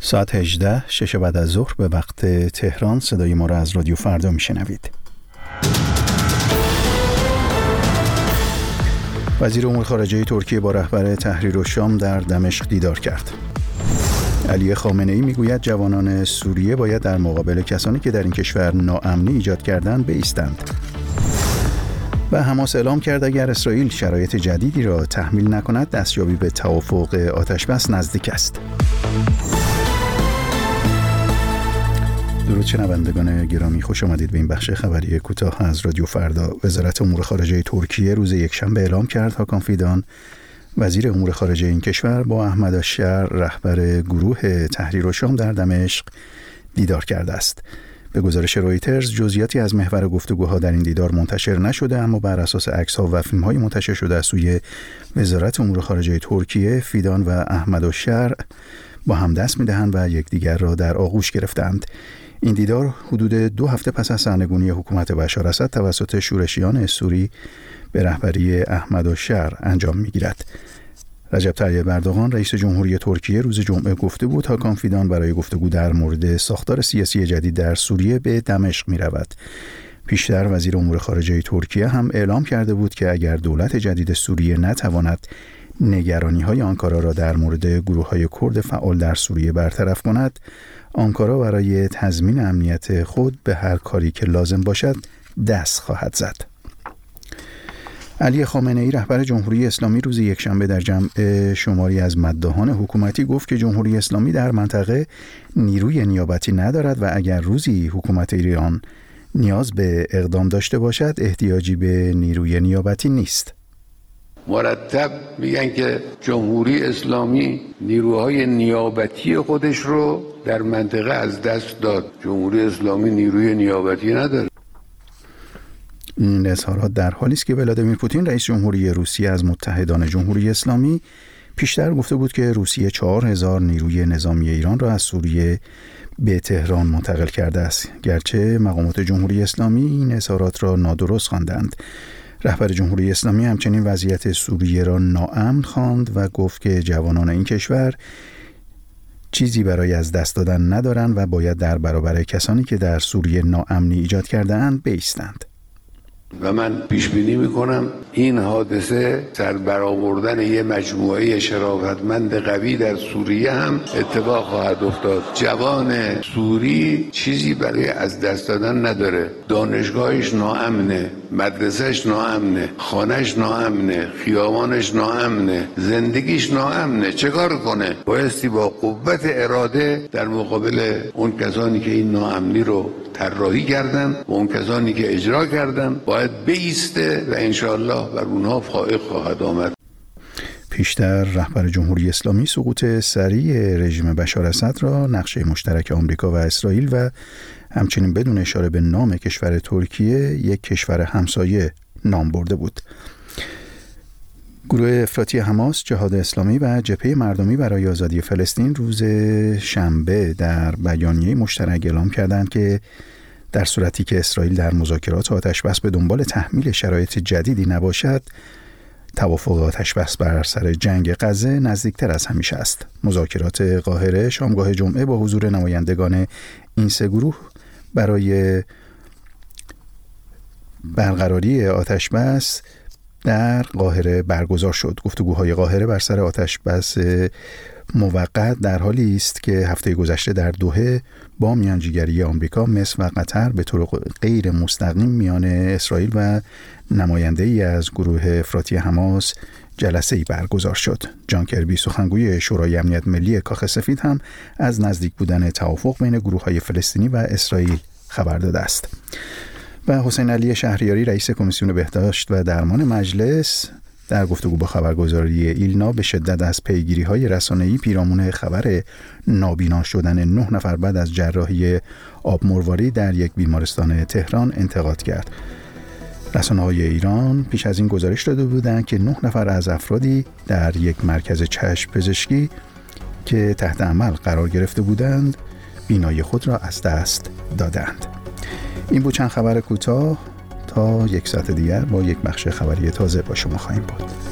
ساعت 18 6 بعد از ظهر به وقت تهران صدای ما را از رادیو فردا میشنوید. وزیر امور خارجه ترکیه با رهبر تحریر الشام در دمشق دیدار کرد. علی خامنه‌ای میگوید جوانان سوریه باید در مقابل کسانی که در این کشور ناامنی ایجاد کردند بایستند. و حماس اعلام کرد اگر اسرائیل شرایط جدیدی را تحمیل نکند دستیابی به توافق آتشبس نزدیک است. درود شنوندگان گرامی، خوش آمدید به این بخش خبری کوتاه از رادیو فردا. وزارت امور خارجه ترکیه روز یکشنبه اعلام کرد هاکان فیدان وزیر امور خارجه این کشور با احمد الشر رهبر گروه تحریر الشام در دمشق دیدار کرده است. به گزارش رویترز جزئیاتی از محور گفتگوها در این دیدار منتشر نشده، اما بر اساس عکس‌ها و فیلم‌های منتشر شده از سوی وزارت امور خارجه ترکیه، فیدان و احمد الشر با هم دست می‌دهند و یکدیگر را در آغوش گرفتند. این دیدار حدود 2 هفته پس از سرنگونی حکومت بشار اسد توسط شورشیان سوری به رهبری احمد الشر انجام می‌گیرد. رجب طیب اردوغان رئیس جمهوری ترکیه روز جمعه گفته بود هاکان فیدان برای گفتگو در مورد ساختار سیاسی جدید در سوریه به دمشق می‌رود. پیشتر وزیر امور خارجه ترکیه هم اعلام کرده بود که اگر دولت جدید سوریه نتواند نگرانی‌های آنکارا را در مورد گروه‌های کرد فعال در سوریه برطرف کند، آنکارا برای تضمین امنیت خود به هر کاری که لازم باشد دست خواهد زد. علی خامنه‌ای رهبر جمهوری اسلامی روز یکشنبه در جمع شماری از مداحان حکومتی گفت که جمهوری اسلامی در منطقه نیروی نیابتی ندارد و اگر روزی حکومت ایران نیاز به اقدام داشته باشد احتیاجی به نیروی نیابتی نیست. مرتب میگن که جمهوری اسلامی نیروهای نیابتی خودش رو در منطقه از دست داد. جمهوری اسلامی نیروی نیابتی نداره. این اظهارات در حالی است که ولادیمیر پوتین رئیس جمهوری روسیه از متحدان جمهوری اسلامی پیشتر گفته بود که روسیه 4000 نیروی نظامی ایران را از سوریه به تهران منتقل کرده است، گرچه مقامات جمهوری اسلامی این اظهارات را نادرست خواندند. رهبر جمهوری اسلامی همچنین وضعیت سوریه را ناامن خواند و گفت که جوانان این کشور چیزی برای از دست دادن ندارند و باید در برابر کسانی که در سوریه ناامنی ایجاد کرده اند بایستند. و من پیش بینی میکنم این حادثه سر برآوردن یه مجموعه شرافتمند قوی در سوریه هم اتفاق خواهد افتاد. جوان سوری چیزی برای از دست دادن نداره. دانشگاهش ناامنه، مدرسهش ناامنه، خانهش ناامنه، خیابانش ناامنه، زندگیش ناامنه. چه کار کنه؟ بایستی با قوت اراده در مقابل اون کسانی که این ناامنی رو طراحی کردن و اون کسانی که اجرا کردن باید بایسته و انشاءالله بر اونها فائق خواهد آمد. پیشتر رهبر جمهوری اسلامی سقوط سریع رژیم بشار اسد را نقشه مشترک آمریکا و اسرائیل و همچنین بدون اشاره به نام کشور ترکیه یک کشور همسایه نام برده بود. گروه افراطی حماس، جهاد اسلامی و جبهه مردمی برای آزادی فلسطین روز شنبه در بیانیه مشترک اعلام کردند که در صورتی که اسرائیل در مذاکرات آتشبس به دنبال تحمیل شرایط جدیدی نباشد، توافق آتشبس بر سر جنگ غزه نزدیکتر از همیشه است. مذاکرات قاهره شامگاه جمعه با حضور نمایندگان این سه گروه برای برقراری آتشبس در قاهره برگزار شد. گفتگوهای قاهره بر سر آتشبس موقت در حالی است که هفته گذشته در دوحه با میانجیگری آمریکا، مصر و قطر به طور غیر مستقیم میان اسرائیل و نماینده‌ای از گروه افراطی حماس جلسه‌ای برگزار شد. جان کربی سخنگوی شورای امنیت ملی کاخ سفید هم از نزدیک بودن توافق بین گروه‌های فلسطینی و اسرائیل خبر داده است. و حسین علی شهریاری رئیس کمیسیون بهداشت و درمان مجلس در گفتگو با خبرگزاری ایلنا به شدت از پیگیری‌های رسانه‌ای پیرامون خبر نابینا شدن 9 نفر بعد از جراحی آبمرواری در یک بیمارستان تهران انتقاد کرد. رسانه‌های ایران پیش از این گزارش داده بودند که 9 نفر از افرادی در یک مرکز چشم پزشکی که تحت عمل قرار گرفته بودند بینایی خود را از دست دادند. این بود چند خبر کوتاه. تا یک ساعت دیگر با یک بخش خبری تازه با شما خواهیم بود.